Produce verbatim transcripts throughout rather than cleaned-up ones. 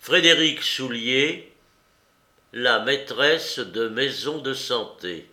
Frédéric Soulier, la maîtresse de maison de santé.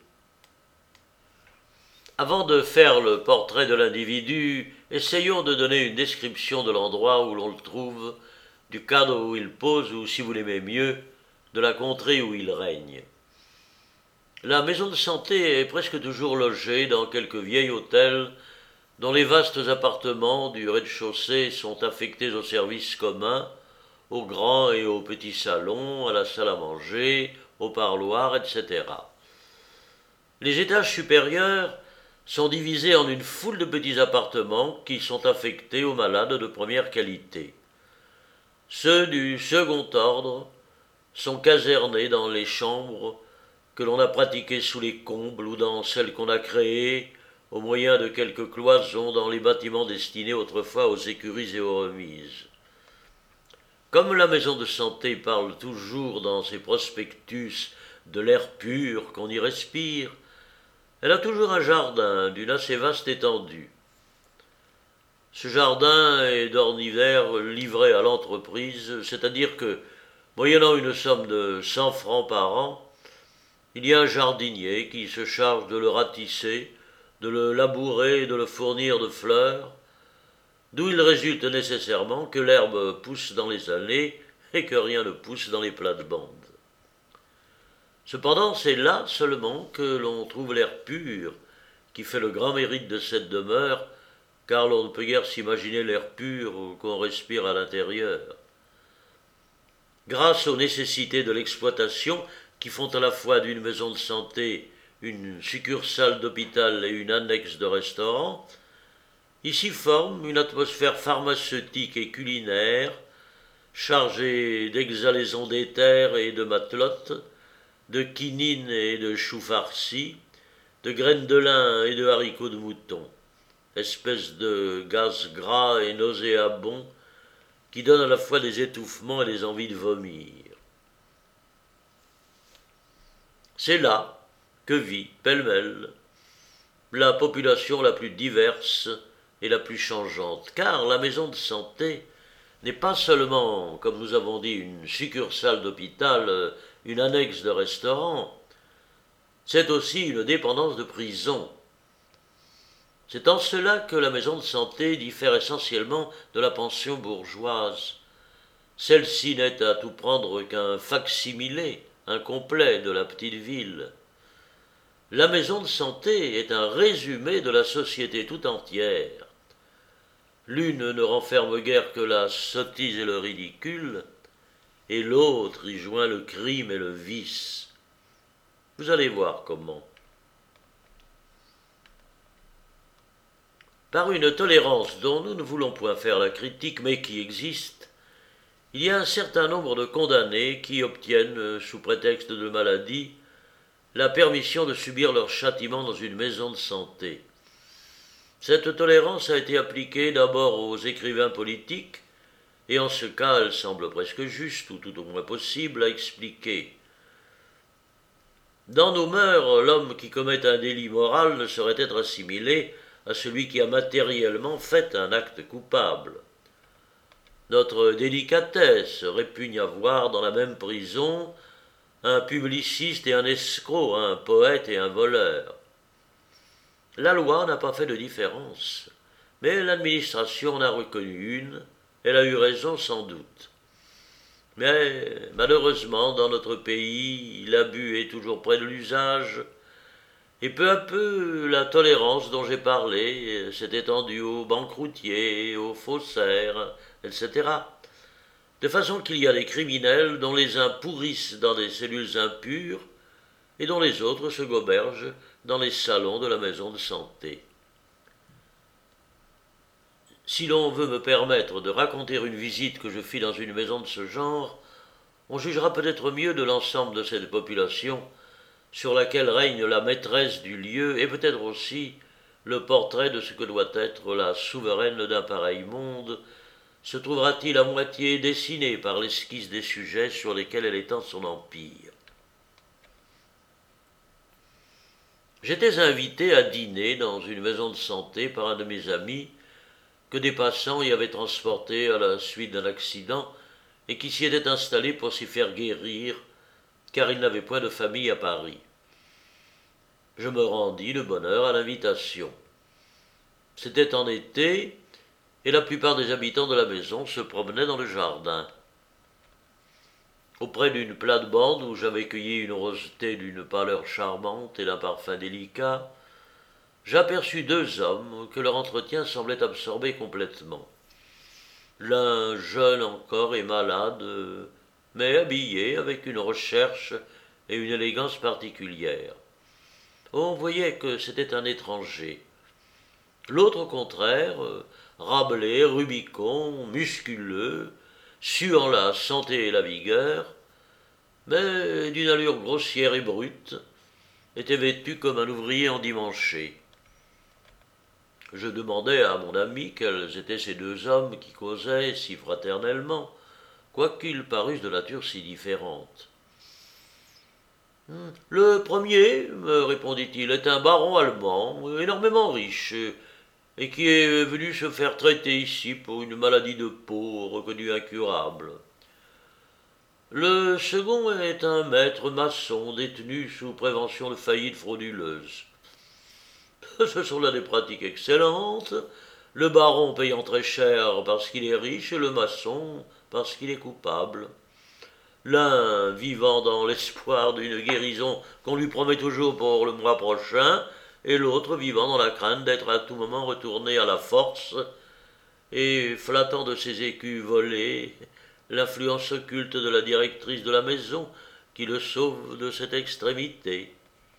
Avant de faire le portrait de l'individu, essayons de donner une description de l'endroit où l'on le trouve, du cadre où il pose ou, si vous l'aimez mieux, de la contrée où il règne. La maison de santé est presque toujours logée dans quelque vieil hôtel dont les vastes appartements du rez-de-chaussée sont affectés aux services communs, aux grands et aux petits salons, à la salle à manger, au parloir, et cetera. Les étages supérieurs sont divisés en une foule de petits appartements qui sont affectés aux malades de première qualité. Ceux du second ordre sont casernés dans les chambres que l'on a pratiquées sous les combles ou dans celles qu'on a créées au moyen de quelques cloisons dans les bâtiments destinés autrefois aux écuries et aux remises. Comme la maison de santé parle toujours dans ses prospectus de l'air pur qu'on y respire, elle a toujours un jardin d'une assez vaste étendue. Ce jardin est d'ordinaire livré à l'entreprise, c'est-à-dire que, moyennant une somme de cent francs par an, il y a un jardinier qui se charge de le ratisser, de le labourer et de le fournir de fleurs, d'où il résulte nécessairement que l'herbe pousse dans les allées et que rien ne pousse dans les plates-bandes. Cependant, c'est là seulement que l'on trouve l'air pur, qui fait le grand mérite de cette demeure, car l'on ne peut guère s'imaginer l'air pur qu'on respire à l'intérieur. Grâce aux nécessités de l'exploitation, qui font à la fois d'une maison de santé une succursale d'hôpital et une annexe de restaurant, ici forme une atmosphère pharmaceutique et culinaire, chargée d'exhalaisons d'éther et de matelotes, de quinine et de choux farcis, de graines de lin et de haricots de mouton, espèce de gaz gras et nauséabond qui donne à la fois des étouffements et des envies de vomir. C'est là que vit, pêle-mêle, la population la plus diverse et la plus changeante, car la maison de santé n'est pas seulement, comme nous avons dit, une succursale d'hôpital, une annexe de restaurant, c'est aussi une dépendance de prison. C'est en cela que la maison de santé diffère essentiellement de la pension bourgeoise. Celle-ci n'est à tout prendre qu'un fac-similé incomplet de la petite ville. La maison de santé est un résumé de la société tout entière. L'une ne renferme guère que la sottise et le ridicule, et l'autre y joint le crime et le vice. Vous allez voir comment. Par une tolérance dont nous ne voulons point faire la critique, mais qui existe, il y a un certain nombre de condamnés qui obtiennent, sous prétexte de maladie, la permission de subir leur châtiment dans une maison de santé. Cette tolérance a été appliquée d'abord aux écrivains politiques, et en ce cas elle semble presque juste, ou tout au moins possible, à expliquer. Dans nos mœurs, l'homme qui commet un délit moral ne saurait être assimilé à celui qui a matériellement fait un acte coupable. Notre délicatesse répugne à voir dans la même prison un publiciste et un escroc, un poète et un voleur. La loi n'a pas fait de différence, mais l'administration en a reconnu une, elle a eu raison sans doute. Mais malheureusement, dans notre pays, l'abus est toujours près de l'usage, et peu à peu, la tolérance dont j'ai parlé s'est étendue aux banqueroutiers, aux faussaires, et cetera, de façon qu'il y a des criminels dont les uns pourrissent dans des cellules impures et dont les autres se gobergent dans les salons de la maison de santé. Si l'on veut me permettre de raconter une visite que je fis dans une maison de ce genre, on jugera peut-être mieux de l'ensemble de cette population sur laquelle règne la maîtresse du lieu et peut-être aussi le portrait de ce que doit être la souveraine d'un pareil monde, se trouvera-t-il à moitié dessiné par l'esquisse des sujets sur lesquels elle étend son empire. J'étais invité à dîner dans une maison de santé par un de mes amis que des passants y avaient transporté à la suite d'un accident et qui s'y était installé pour s'y faire guérir, car il n'avait point de famille à Paris. Je me rendis de bonne heure à l'invitation. C'était en été, et la plupart des habitants de la maison se promenaient dans le jardin. Auprès d'une plate-bande où j'avais cueilli une roseté d'une pâleur charmante et d'un parfum délicat, j'aperçus deux hommes que leur entretien semblait absorber complètement. L'un jeune encore et malade, mais habillé avec une recherche et une élégance particulières. On voyait que c'était un étranger. L'autre, au contraire, Rabelais, Rubicon, musculeux, suant la santé et la vigueur, mais d'une allure grossière et brute, était vêtu comme un ouvrier endimanché. Je demandai à mon ami quels étaient ces deux hommes qui causaient si fraternellement, quoiqu'ils parussent de nature si différente. « Le premier, me répondit-il, est un baron allemand, énormément riche, et qui est venu se faire traiter ici pour une maladie de peau reconnue incurable. Le second est un maître maçon détenu sous prévention de faillite frauduleuse. Ce sont là des pratiques excellentes, le baron payant très cher parce qu'il est riche et le maçon parce qu'il est coupable. L'un vivant dans l'espoir d'une guérison qu'on lui promet toujours pour le mois prochain, et l'autre vivant dans la crainte d'être à tout moment retourné à la force et flattant de ses écus volés l'influence occulte de la directrice de la maison qui le sauve de cette extrémité.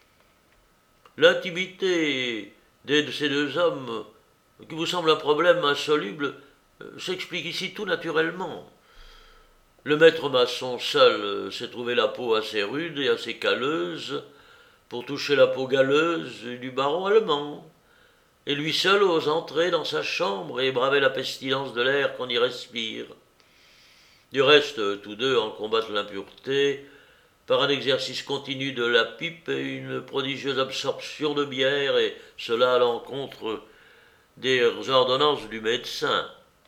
L'intimité de ces deux hommes, qui vous semble un problème insoluble, s'explique ici tout naturellement. Le maître maçon seul s'est trouvé la peau assez rude et assez calleuse pour toucher la peau galeuse du baron allemand, et lui seul ose entrer dans sa chambre et braver la pestilence de l'air qu'on y respire. Du reste, tous deux en combattent l'impureté par un exercice continu de la pipe et une prodigieuse absorption de bière, et cela à l'encontre des ordonnances du médecin.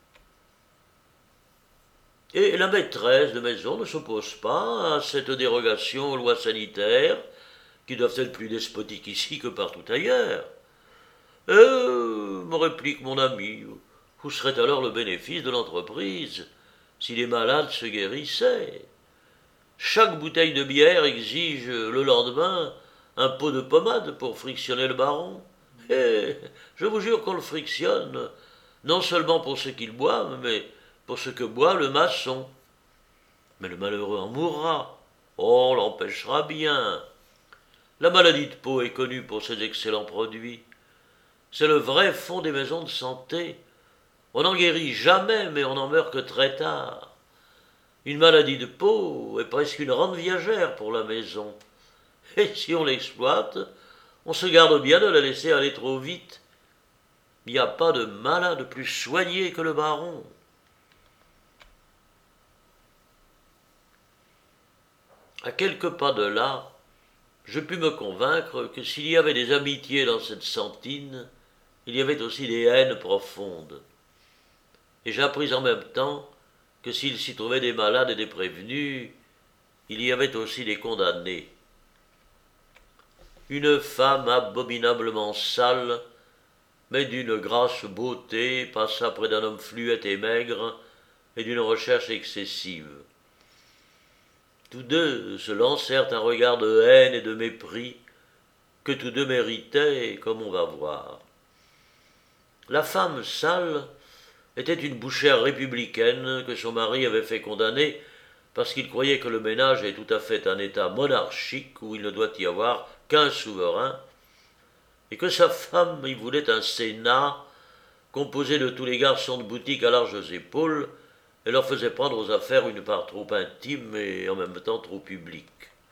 Et la maîtresse de maison ne s'oppose pas à cette dérogation aux lois sanitaires, qui doivent être plus despotiques ici que partout ailleurs. Et, me réplique mon ami, où serait alors le bénéfice de l'entreprise si les malades se guérissaient? Chaque bouteille de bière exige le lendemain un pot de pommade pour frictionner le baron. Et je vous jure qu'on le frictionne, non seulement pour ce qu'il boit, mais pour ce que boit le maçon. Mais le malheureux en mourra. Oh, on l'empêchera bien. La maladie de peau est connue pour ses excellents produits. C'est le vrai fond des maisons de santé. On n'en guérit jamais, mais on n'en meurt que très tard. Une maladie de peau est presque une rente viagère pour la maison. Et si on l'exploite, on se garde bien de la laisser aller trop vite. Il n'y a pas de malade plus soigné que le baron. À quelques pas de là, je pus me convaincre que s'il y avait des amitiés dans cette sentine, il y avait aussi des haines profondes. Et j'appris en même temps que s'il s'y trouvait des malades et des prévenus, il y avait aussi des condamnés. Une femme abominablement sale, mais d'une grasse beauté, passa près d'un homme fluet et maigre, et d'une recherche excessive. Tous deux se lancèrent un regard de haine et de mépris que tous deux méritaient, comme on va voir. La femme sale était une bouchère républicaine que son mari avait fait condamner parce qu'il croyait que le ménage est tout à fait un état monarchique où il ne doit y avoir qu'un souverain, et que sa femme y voulait un sénat composé de tous les garçons de boutique à larges épaules, et leur faisait prendre aux affaires une part trop intime et en même temps trop publique.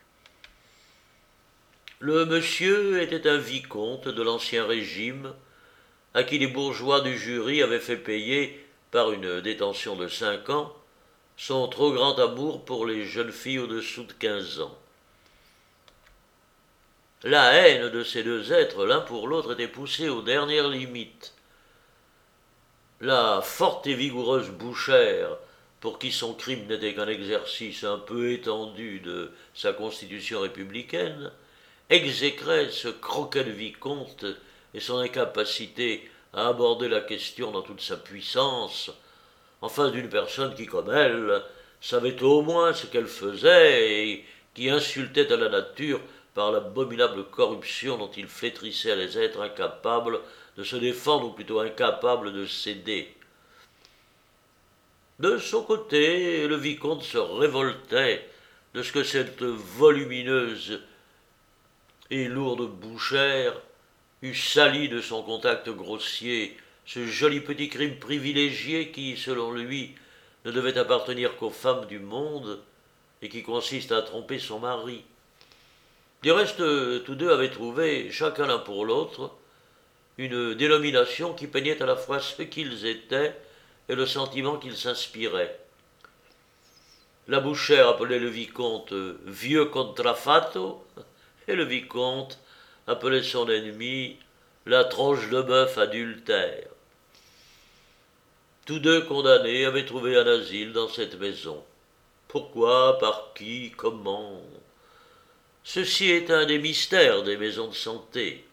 Le monsieur était un vicomte de l'Ancien Régime, à qui les bourgeois du jury avaient fait payer, par une détention de cinq ans, son trop grand amour pour les jeunes filles au-dessous de quinze ans. La haine de ces deux êtres, l'un pour l'autre, était poussée aux dernières limites. La forte et vigoureuse bouchère pour qui son crime n'était qu'un exercice un peu étendu de sa constitution républicaine, exécrait ce croquet de vicomte et son incapacité à aborder la question dans toute sa puissance, en face d'une personne qui, comme elle, savait au moins ce qu'elle faisait et qui insultait à la nature par l'abominable corruption dont il flétrissait les êtres incapables de se défendre, ou plutôt incapables de céder. De son côté, le vicomte se révoltait de ce que cette volumineuse et lourde bouchère eût sali de son contact grossier ce joli petit crime privilégié qui, selon lui, ne devait appartenir qu'aux femmes du monde et qui consiste à tromper son mari. Du reste, tous deux avaient trouvé, chacun l'un pour l'autre, une dénomination qui peignait à la fois ce qu'ils étaient et le sentiment qu'ils s'inspiraient. La bouchère appelait le vicomte « vieux contrafatto » et le vicomte appelait son ennemi « la tranche de bœuf adultère ». Tous deux condamnés avaient trouvé un asile dans cette maison. Pourquoi, par qui, comment? Ceci est un des mystères des maisons de santé.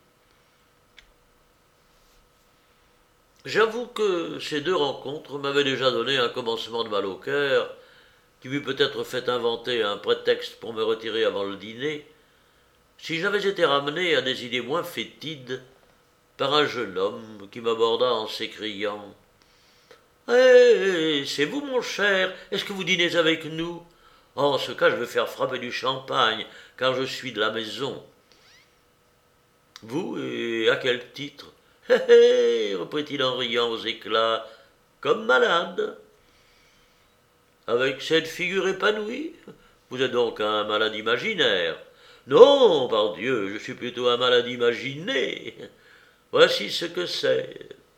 J'avoue que ces deux rencontres m'avaient déjà donné un commencement de mal au cœur, qui m'eût peut-être fait inventer un prétexte pour me retirer avant le dîner, si j'avais été ramené à des idées moins fétides par un jeune homme qui m'aborda en s'écriant « Eh, c'est vous, mon cher, est-ce que vous dînez avec nous? En ce cas, je vais faire frapper du champagne, car je suis de la maison. » « Vous, et à quel titre? »« Hé hé, reprit-il en riant aux éclats, comme malade. »« Avec cette figure épanouie? Vous êtes donc un malade imaginaire. »« Non, pardieu, je suis plutôt un malade imaginé. Voici ce que c'est.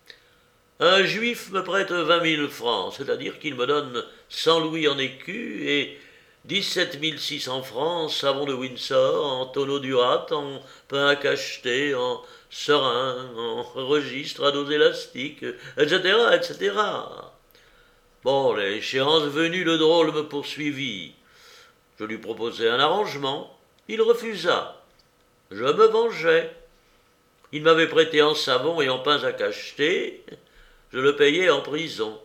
Un juif me prête vingt mille francs, c'est-à-dire qu'il me donne cent louis en écus et dix-sept mille six cents francs en savon de Windsor, en tonneau d'Urat, en pain à cacheter, en serin, en registre à dos élastiques, et cetera, et cetera. Bon, l'échéance venue, le drôle me poursuivit. Je lui proposai un arrangement. Il refusa. Je me vengeai. Il m'avait prêté en savon et en pain à cacheter. Je le payais en prison.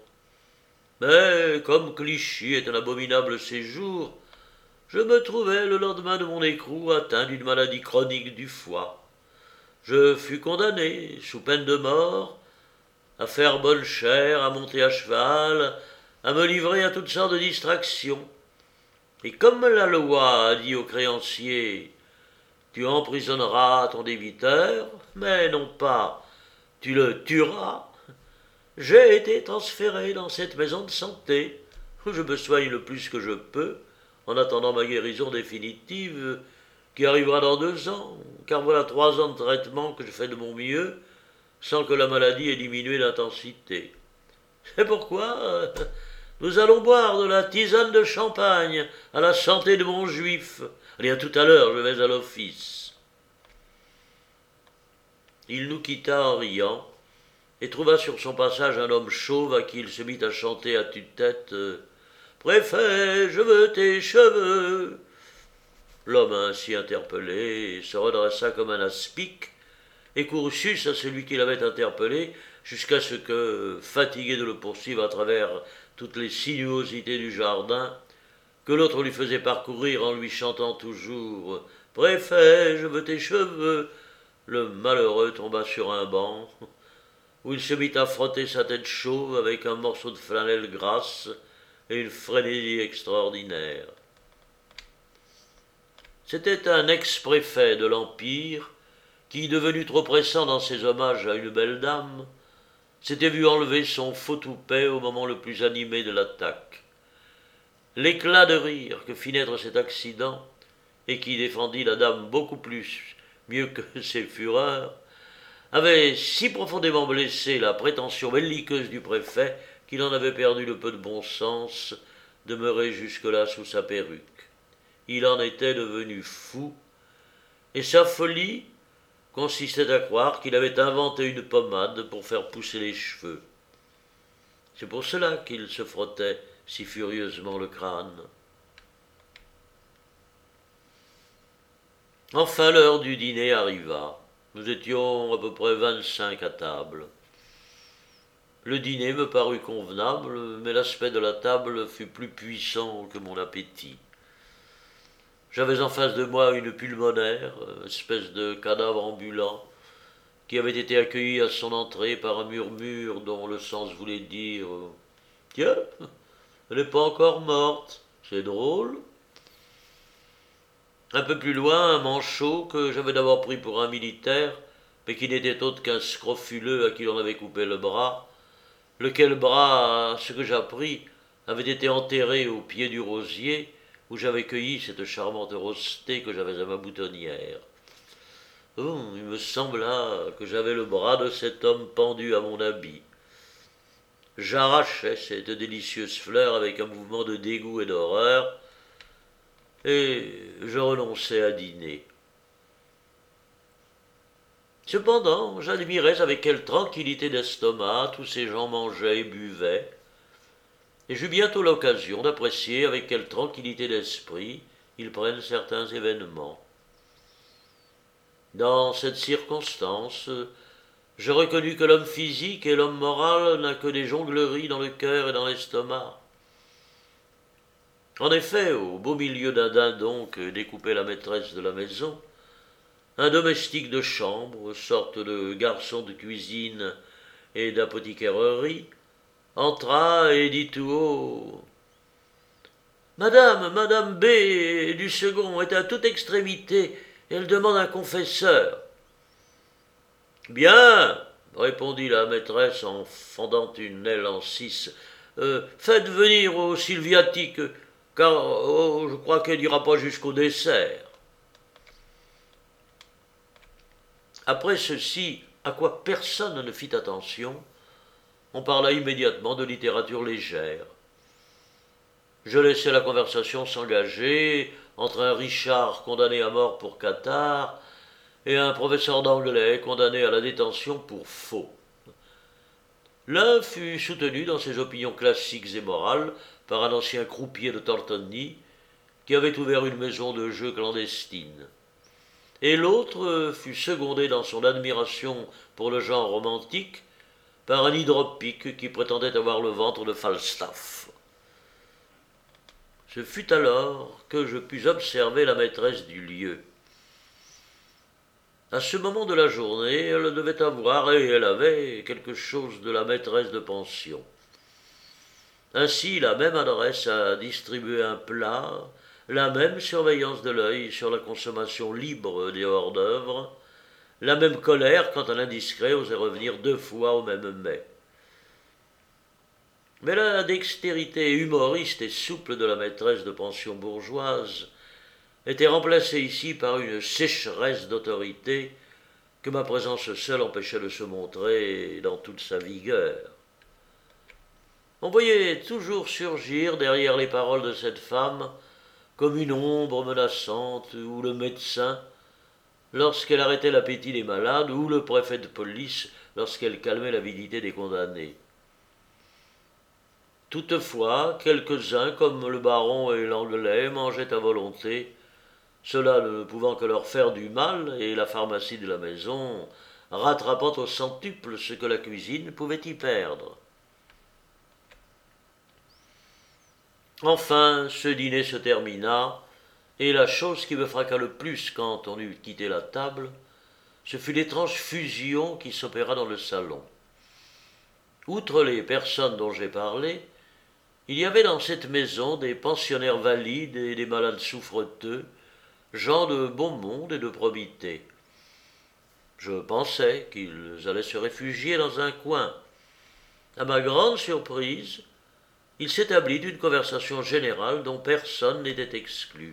Mais, comme Clichy est un abominable séjour, je me trouvai le lendemain de mon écrou atteint d'une maladie chronique du foie. Je fus condamné, sous peine de mort, à faire bonne chère, à monter à cheval, à me livrer à toutes sortes de distractions. Et comme la loi a dit au créancier « Tu emprisonneras ton débiteur, mais non pas « Tu le tueras », j'ai été transféré dans cette maison de santé, où je me soigne le plus que je peux, en attendant ma guérison définitive, qui arrivera dans deux ans, car voilà trois ans de traitement que je fais de mon mieux, sans que la maladie ait diminué d'intensité. C'est pourquoi euh, nous allons boire de la tisane de champagne à la santé de mon juif. Allez, à tout à l'heure, je vais à l'office. Il nous quitta en riant, et trouva sur son passage un homme chauve à qui il se mit à chanter à tue-tête « Préfet, je veux tes cheveux !» L'homme ainsi interpellé se redressa comme un aspic et courut sus à celui qui l'avait interpellé jusqu'à ce que, fatigué de le poursuivre à travers toutes les sinuosités du jardin, que l'autre lui faisait parcourir en lui chantant toujours « Préfet, je veux tes cheveux !» Le malheureux tomba sur un banc, où il se mit à frotter sa tête chauve avec un morceau de flanelle grasse et une frénésie extraordinaire. C'était un ex-préfet de l'Empire qui, devenu trop pressant dans ses hommages à une belle dame, s'était vu enlever son faux toupet au moment le plus animé de l'attaque. L'éclat de rire que fit naître cet accident, et qui défendit la dame beaucoup plus mieux que ses fureurs, avait si profondément blessé la prétention belliqueuse du préfet qu'il en avait perdu le peu de bon sens demeuré jusque-là sous sa perruque. Il en était devenu fou, et sa folie consistait à croire qu'il avait inventé une pommade pour faire pousser les cheveux. C'est pour cela qu'il se frottait si furieusement le crâne. Enfin l'heure du dîner arriva. Nous étions à peu près vingt-cinq à table. Le dîner me parut convenable, mais l'aspect de la table fut plus puissant que mon appétit. J'avais en face de moi une pulmonaire, espèce de cadavre ambulant, qui avait été accueilli à son entrée par un murmure dont le sens voulait dire « Tiens, elle n'est pas encore morte, c'est drôle ». Un peu plus loin, un manchot que j'avais d'abord pris pour un militaire, mais qui n'était autre qu'un scrofuleux à qui l'on avait coupé le bras, lequel bras, à ce que j'appris, avait été enterré au pied du rosier, où j'avais cueilli cette charmante rosée que j'avais à ma boutonnière. Oh, il me sembla que j'avais le bras de cet homme pendu à mon habit. J'arrachai cette délicieuse fleur avec un mouvement de dégoût et d'horreur, et je renonçai à dîner. Cependant, j'admirais avec quelle tranquillité d'estomac tous ces gens mangeaient et buvaient, et j'eus bientôt l'occasion d'apprécier avec quelle tranquillité d'esprit ils prennent certains événements. Dans cette circonstance, je reconnus que l'homme physique et l'homme moral n'a que des jongleries dans le cœur et dans l'estomac. En effet, au beau milieu d'un dindon que découpait la maîtresse de la maison, un domestique de chambre, sorte de garçon de cuisine et d'apothicairerie, entra et dit tout haut « Madame, Madame B. du second est à toute extrémité, et elle demande un confesseur. »« Bien, répondit la maîtresse en fendant une aile en six, euh, faites venir au sylviatique, car oh, je crois qu'elle n'ira pas jusqu'au dessert. » Après ceci, à quoi personne ne fit attention, on parla immédiatement de littérature légère. Je laissai la conversation s'engager entre un Richard condamné à mort pour cathare et un professeur d'anglais condamné à la détention pour faux. L'un fut soutenu dans ses opinions classiques et morales par un ancien croupier de Tortoni qui avait ouvert une maison de jeux clandestine, et l'autre fut secondé dans son admiration pour le genre romantique par un hydropique qui prétendait avoir le ventre de Falstaff. Ce fut alors que je pus observer la maîtresse du lieu. À ce moment de la journée, elle devait avoir, et elle avait, quelque chose de la maîtresse de pension. Ainsi, la même adresse à distribuer un plat, la même surveillance de l'œil sur la consommation libre des hors-d'œuvre, la même colère quand un indiscret osait revenir deux fois au même mets. Mais la dextérité humoriste et souple de la maîtresse de pension bourgeoise était remplacée ici par une sécheresse d'autorité que ma présence seule empêchait de se montrer dans toute sa vigueur. On voyait toujours surgir derrière les paroles de cette femme comme une ombre menaçante, ou le médecin lorsqu'elle arrêtait l'appétit des malades, ou le préfet de police lorsqu'elle calmait l'avidité des condamnés. Toutefois, quelques-uns, comme le baron et l'anglais, mangeaient à volonté, cela ne pouvant que leur faire du mal, et la pharmacie de la maison rattrapant au centuple ce que la cuisine pouvait y perdre. Enfin, ce dîner se termina, et la chose qui me fraqua le plus quand on eut quitté la table, ce fut l'étrange fusion qui s'opéra dans le salon. Outre les personnes dont j'ai parlé, il y avait dans cette maison des pensionnaires valides et des malades souffreteux, gens de bon monde et de probité. Je pensais qu'ils allaient se réfugier dans un coin. À ma grande surprise, il s'établit une conversation générale dont personne n'était exclu.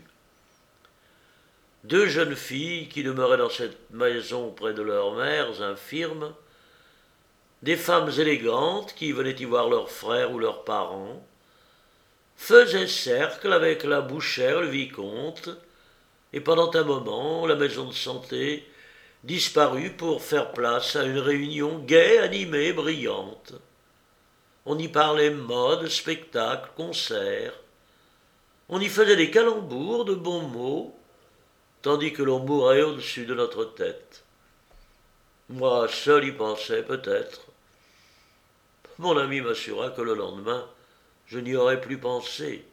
Deux jeunes filles qui demeuraient dans cette maison près de leurs mères infirmes, des femmes élégantes qui venaient y voir leurs frères ou leurs parents, faisaient cercle avec la bouchère, le vicomte, et pendant un moment, la maison de santé disparut pour faire place à une réunion gaie, animée, brillante. On y parlait mode, spectacle, concert. On y faisait des calembours, de bons mots, tandis que l'on mourait au-dessus de notre tête. Moi seul y pensais peut-être. Mon ami m'assura que le lendemain, je n'y aurais plus pensé.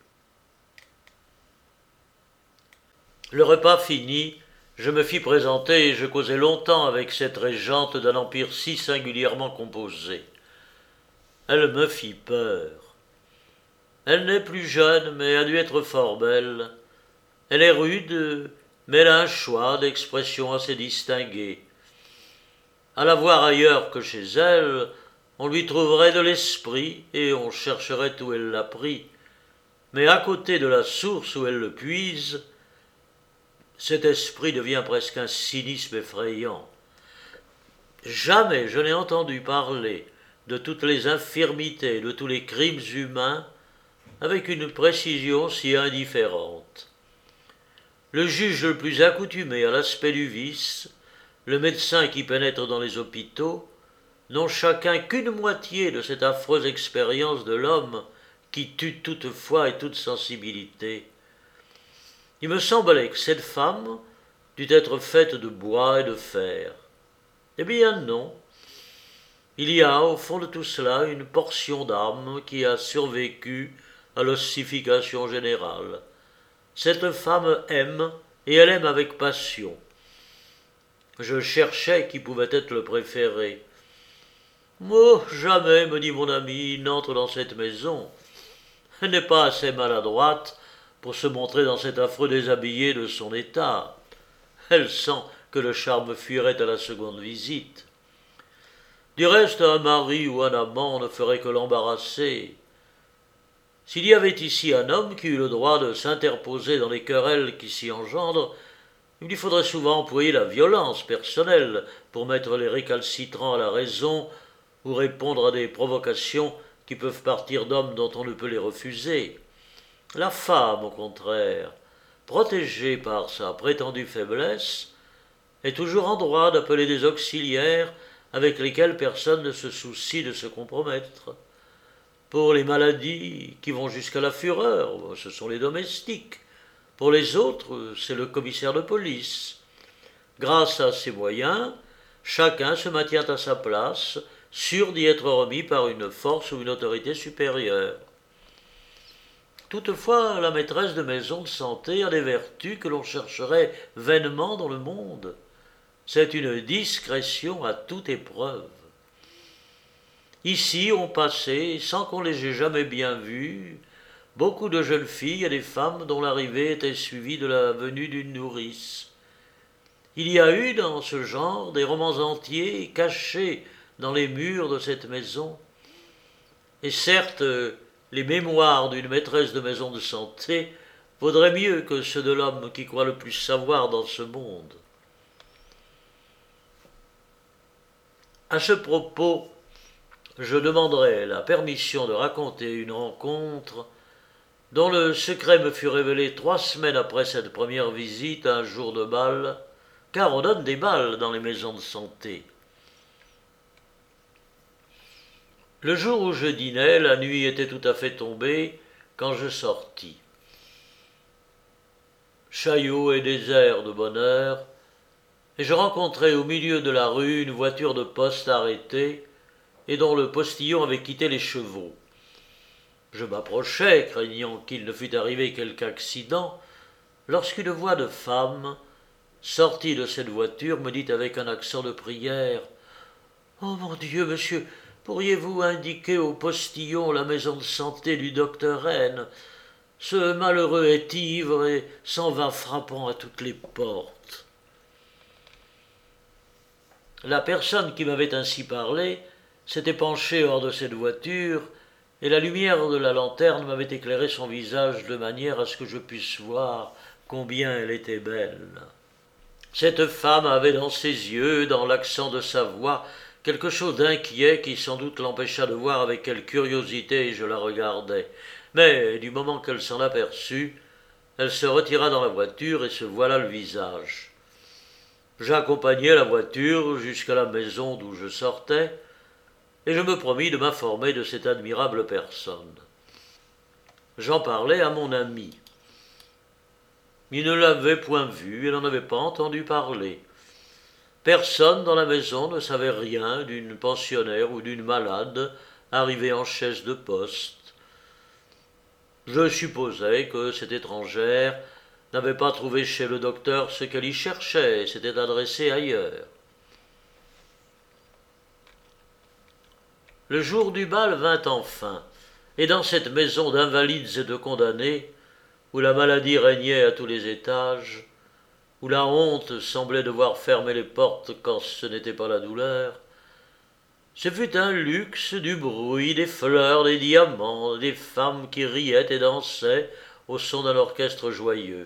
Le repas fini, je me fis présenter et je causai longtemps avec cette régente d'un empire si singulièrement composé. Elle me fit peur. Elle n'est plus jeune, mais a dû être fort belle. Elle est rude, mais elle a un choix d'expression assez distingué. À la voir ailleurs que chez elle, on lui trouverait de l'esprit et on chercherait où elle l'a pris. Mais à côté de la source où elle le puise, cet esprit devient presque un cynisme effrayant. Jamais je n'ai entendu parler de toutes les infirmités, de tous les crimes humains, avec une précision si indifférente. Le juge le plus accoutumé à l'aspect du vice, le médecin qui pénètre dans les hôpitaux, n'ont chacun qu'une moitié de cette affreuse expérience de l'homme qui tue toute foi et toute sensibilité. Il me semblait que cette femme dut être faite de bois et de fer. Eh bien non. Il y a au fond de tout cela une portion d'âme qui a survécu à l'ossification générale. Cette femme aime, et elle aime avec passion. Je cherchais qui pouvait être le préféré. Oh, jamais, me dit mon ami, il n'entre dans cette maison. Elle n'est pas assez maladroite pour se montrer dans cet affreux déshabillé de son état. Elle sent que le charme fuirait à la seconde visite. Du reste, un mari ou un amant ne ferait que l'embarrasser. S'il y avait ici un homme qui eût le droit de s'interposer dans les querelles qui s'y engendrent, il lui faudrait souvent employer la violence personnelle pour mettre les récalcitrants à la raison ou répondre à des provocations qui peuvent partir d'hommes dont on ne peut les refuser. La femme, au contraire, protégée par sa prétendue faiblesse, est toujours en droit d'appeler des auxiliaires avec lesquels personne ne se soucie de se compromettre. Pour les maladies qui vont jusqu'à la fureur, ce sont les domestiques. Pour les autres, c'est le commissaire de police. Grâce à ces moyens, chacun se maintient à sa place, sûr d'y être remis par une force ou une autorité supérieure. Toutefois, la maîtresse de maison de santé a des vertus que l'on chercherait vainement dans le monde. C'est une discrétion à toute épreuve. Ici ont passé, sans qu'on les ait jamais bien vues, beaucoup de jeunes filles et des femmes dont l'arrivée était suivie de la venue d'une nourrice. Il y a eu dans ce genre des romans entiers cachés dans les murs de cette maison. Et certes, les mémoires d'une maîtresse de maison de santé vaudraient mieux que ceux de l'homme qui croit le plus savoir dans ce monde. À ce propos, je demanderai la permission de raconter une rencontre dont le secret me fut révélé trois semaines après cette première visite à un jour de bal, car on donne des bals dans les maisons de santé. Le jour où je dînais, la nuit était tout à fait tombée quand je sortis. Chaillot et désert de bonne heure, et je rencontrai au milieu de la rue une voiture de poste arrêtée et dont le postillon avait quitté les chevaux. Je m'approchai, craignant qu'il ne fût arrivé quelque accident, lorsqu'une voix de femme, sortie de cette voiture, me dit avec un accent de prière « Oh mon Dieu, monsieur, pourriez-vous indiquer au postillon la maison de santé du docteur N ? Ce malheureux est ivre et s'en va frappant à toutes les portes. » La personne qui m'avait ainsi parlé s'était penchée hors de cette voiture, et la lumière de la lanterne m'avait éclairé son visage de manière à ce que je puisse voir combien elle était belle. Cette femme avait dans ses yeux, dans l'accent de sa voix, quelque chose d'inquiet qui sans doute l'empêcha de voir avec quelle curiosité je la regardais. Mais du moment qu'elle s'en aperçut, elle se retira dans la voiture et se voila le visage. J'accompagnai la voiture jusqu'à la maison d'où je sortais, et je me promis de m'informer de cette admirable personne. J'en parlai à mon ami. Il ne l'avait point vue et n'en avait pas entendu parler. Personne dans la maison ne savait rien d'une pensionnaire ou d'une malade arrivée en chaise de poste. Je supposais que cette étrangère n'avait pas trouvé chez le docteur ce qu'elle y cherchait et s'était adressée ailleurs. Le jour du bal vint enfin, et dans cette maison d'invalides et de condamnés, où la maladie régnait à tous les étages, où la honte semblait devoir fermer les portes quand ce n'était pas la douleur, ce fut un luxe, du bruit, des fleurs, des diamants, des femmes qui riaient et dansaient au son d'un orchestre joyeux.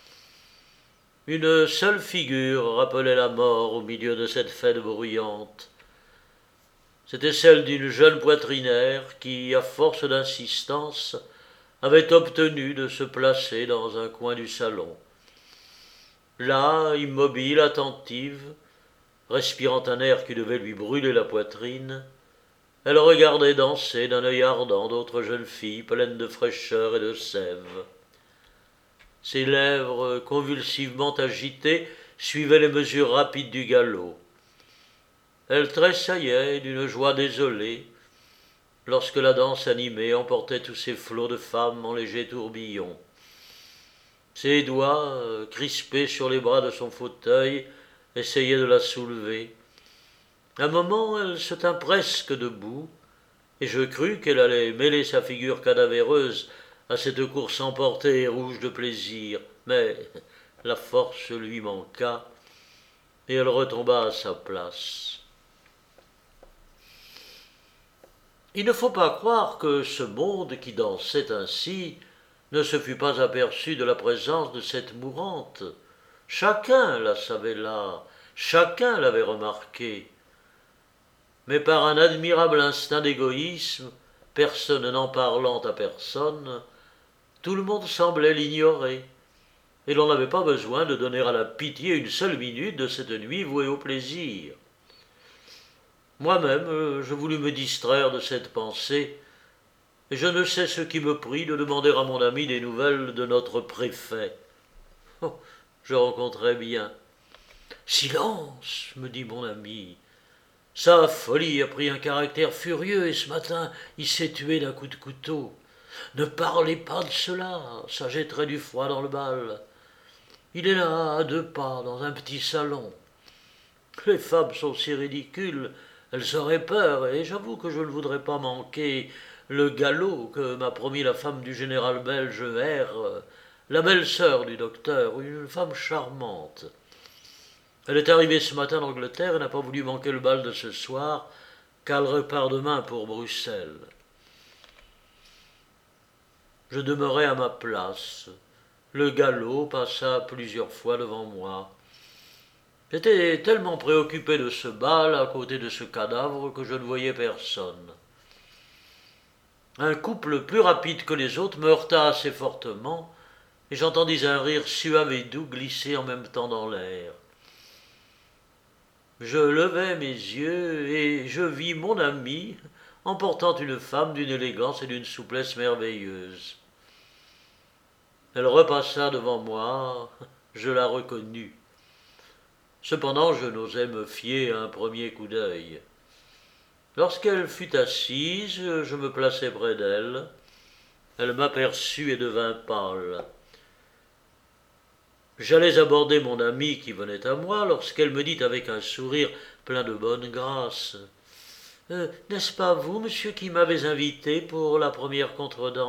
Une seule figure rappelait la mort au milieu de cette fête bruyante. C'était celle d'une jeune poitrinaire qui, à force d'insistance, avait obtenu de se placer dans un coin du salon. Là, immobile, attentive, respirant un air qui devait lui brûler la poitrine, elle regardait danser d'un œil ardent d'autres jeunes filles pleines de fraîcheur et de sève. Ses lèvres, convulsivement agitées, suivaient les mesures rapides du galop. Elle tressaillait d'une joie désolée lorsque la danse animée emportait tous ces flots de femmes en légers tourbillons. Ses doigts, crispés sur les bras de son fauteuil, essayaient de la soulever. Un moment, elle se tint presque debout, et je crus qu'elle allait mêler sa figure cadavéreuse à cette course emportée et rouge de plaisir, mais la force lui manqua, et elle retomba à sa place. Il ne faut pas croire que ce monde qui dansait ainsi ne se fût pas aperçu de la présence de cette mourante. Chacun la savait là, chacun l'avait remarqué. Mais par un admirable instinct d'égoïsme, personne n'en parlant à personne, tout le monde semblait l'ignorer, et l'on n'avait pas besoin de donner à la pitié une seule minute de cette nuit vouée au plaisir. Moi-même, je voulus me distraire de cette pensée, et je ne sais ce qui me prit de demander à mon ami des nouvelles de notre préfet. Oh, je rencontrais bien. « Silence !» me dit mon ami. « Sa folie a pris un caractère furieux, et ce matin, il s'est tué d'un coup de couteau. Ne parlez pas de cela, ça jetterait du froid dans le bal. Il est là, à deux pas, dans un petit salon. Les femmes sont si ridicules, elles auraient peur, et j'avoue que je ne voudrais pas manquer le galop que m'a promis la femme du général belge R, la belle-sœur du docteur, une femme charmante. Elle est arrivée ce matin d'Angleterre et n'a pas voulu manquer le bal de ce soir, car elle repart demain pour Bruxelles. » Je demeurai à ma place. Le galop passa plusieurs fois devant moi. J'étais tellement préoccupé de ce bal à côté de ce cadavre que je ne voyais personne. Un couple plus rapide que les autres me heurta assez fortement, et j'entendis un rire suave et doux glisser en même temps dans l'air. Je levai mes yeux et je vis mon ami emportant une femme d'une élégance et d'une souplesse merveilleuses. Elle repassa devant moi, je la reconnus. Cependant, je n'osais me fier à un premier coup d'œil. Lorsqu'elle fut assise, je me plaçai près d'elle. Elle m'aperçut et devint pâle. J'allais aborder mon amie qui venait à moi lorsqu'elle me dit avec un sourire plein de bonne grâce euh, « N'est-ce pas vous, monsieur, qui m'avez invité pour la première contredanse ?»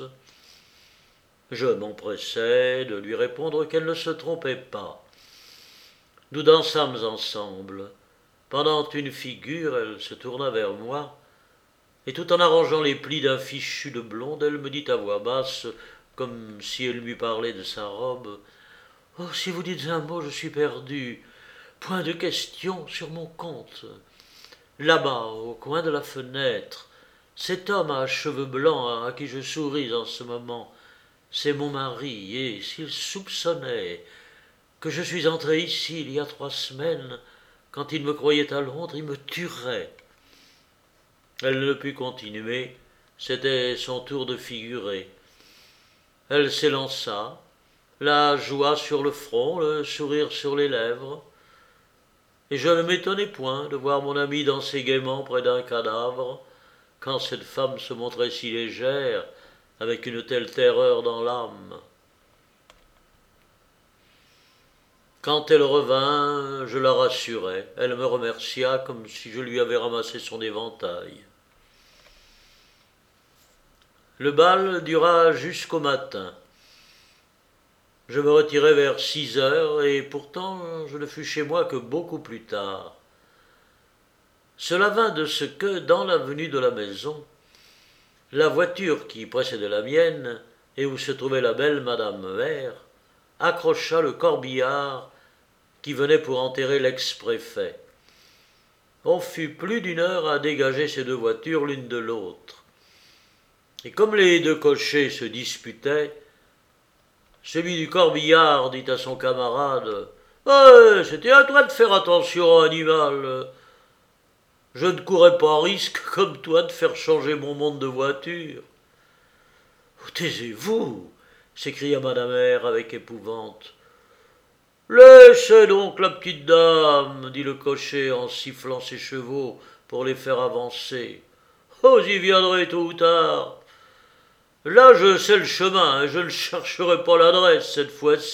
Je m'empressai de lui répondre qu'elle ne se trompait pas. Nous dansâmes ensemble. Pendant une figure, elle se tourna vers moi, et tout en arrangeant les plis d'un fichu de blonde, elle me dit à voix basse, comme si elle m'eût parlé de sa robe, « Oh, si vous dites un mot, je suis perdu. Point de question sur mon compte. Là-bas, au coin de la fenêtre, cet homme à cheveux blancs à qui je souris en ce moment, c'est mon mari, et s'il soupçonnait que je suis entré ici il y a trois semaines, quand il me croyait à Londres, il me tuerait. » Elle ne put continuer, c'était son tour de figurer. Elle s'élança, la joie sur le front, le sourire sur les lèvres, et je ne m'étonnais point de voir mon ami danser gaiement près d'un cadavre, quand cette femme se montrait si légère, avec une telle terreur dans l'âme. Quand elle revint, je la rassurai. Elle me remercia comme si je lui avais ramassé son éventail. Le bal dura jusqu'au matin. Je me retirai vers six heures, et pourtant je ne fus chez moi que beaucoup plus tard. Cela vint de ce que, dans l'avenue de la maison, la voiture qui précédait la mienne, et où se trouvait la belle madame mère, accrocha le corbillard qui venait pour enterrer l'ex-préfet. On fut plus d'une heure à dégager ces deux voitures l'une de l'autre. Et comme les deux cochers se disputaient, celui du corbillard dit à son camarade « Eh, c'était à toi de faire attention, animal. Je ne courais pas risque, comme toi, de faire changer mon monde de voiture. » « Taisez-vous » s'écria madame R avec épouvante. « Laissez donc la petite dame, dit le cocher en sifflant ses chevaux pour les faire avancer. Vous y viendrez tôt ou tard. Là, je sais le chemin, et je ne chercherai pas l'adresse cette fois-ci. »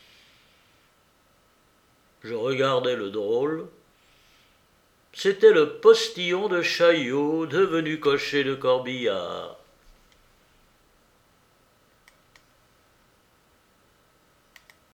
Je regardai le drôle. C'était le postillon de Chaillot, devenu cocher de corbillard.